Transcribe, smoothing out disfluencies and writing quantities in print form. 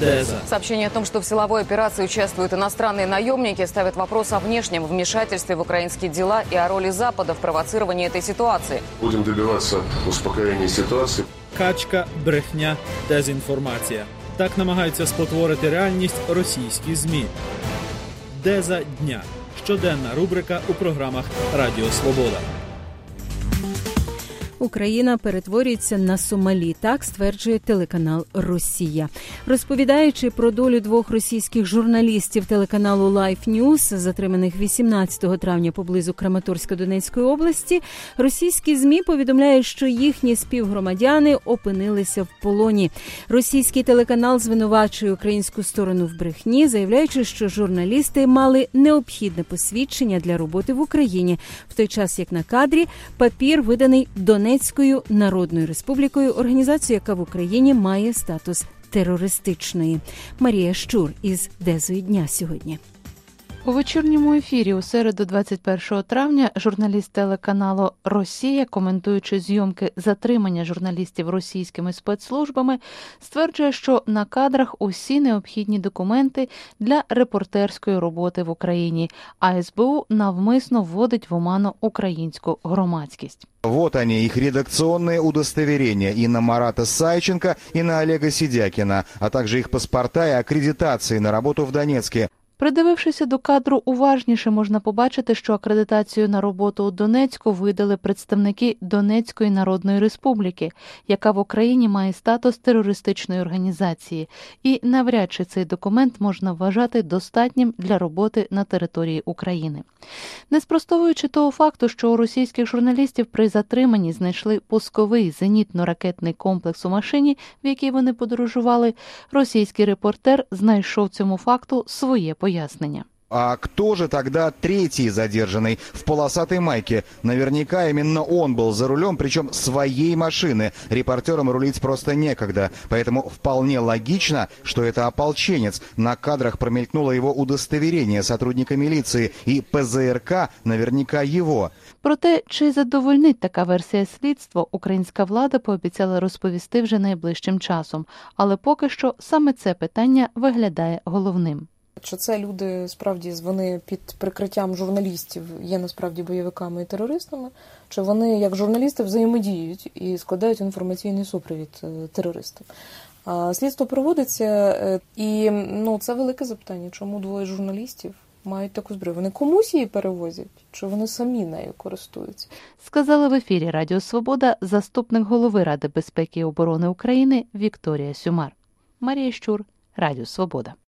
Деза. Сообщение о том, что в силовой операции участвуют иностранные наемники, ставит вопрос о внешнем вмешательстве в украинские дела и о роли Запада в провоцировании этой ситуации. Будем добиваться успокоения ситуации. Качка, брехня, дезінформація. Так намагаються спотворити реальність російські ЗМІ. Деза дня. Щоденна рубрика у програмах Радіо Свобода. Україна перетворюється на Сомалі, так стверджує телеканал «Росія». Розповідаючи про долю двох російських журналістів телеканалу Life News, затриманих 18 травня поблизу Краматорська Донецької області, російські ЗМІ повідомляють, що їхні співгромадяни опинилися в полоні. Російський телеканал звинувачує українську сторону в брехні, заявляючи, що журналісти мали необхідне посвідчення для роботи в Україні, в той час як на кадрі папір виданий Донецькою Народною Республікою, організацію, яка в Україні має статус терористичної. Марія Щур із Дезою дня сьогодні. У вечірньому ефірі у середу 21 травня журналіст телеканалу «Росія», коментуючи зйомки затримання журналістів російськими спецслужбами, стверджує, що на кадрах усі необхідні документи для репортерської роботи в Україні, а СБУ навмисно вводить в оману українську громадськість. Вот они, их редакционные удостоверения и на Марата Сайченко, и на Олега Сидякина, а также их паспорта и аккредитации на работу в Донецке. Придивившися до кадру уважніше, можна побачити, що акредитацію на роботу у Донецьку видали представники Донецької Народної Республіки, яка в Україні має статус терористичної організації, і навряд чи цей документ можна вважати достатнім для роботи на території України. Не спростовуючи того факту, що у російських журналістів при затриманні знайшли пусковий зенітно-ракетний комплекс у машині, в якій вони подорожували, російський репортер знайшов цьому факту своє пояснення. А кто же тогда третий задержанный в полосатой майке? Наверняка именно он был за рулем, причем своей машины. Репортерам рулить просто некогда. Поэтому вполне логично, что это ополченец. На кадрах промелькнуло его удостоверение сотрудника милиции, и ПЗРК наверняка его. Проте, чи задовольнить така версія слідства, українська влада пообіцяла розповісти вже найближчим часом. Але поки що саме це питання виглядає головним. Що це люди, справді, вони під прикриттям журналістів є насправді бойовиками і терористами, чи вони, як журналісти, взаємодіють і складають інформаційний супровід терористам. Слідство проводиться, і це велике запитання, чому двоє журналістів мають таку зброю. Вони комусь її перевозять, чи вони самі нею користуються? Сказала в ефірі Радіо Свобода заступник голови Ради безпеки і оборони України Вікторія Сюмар. Марія Щур, Радіо Свобода.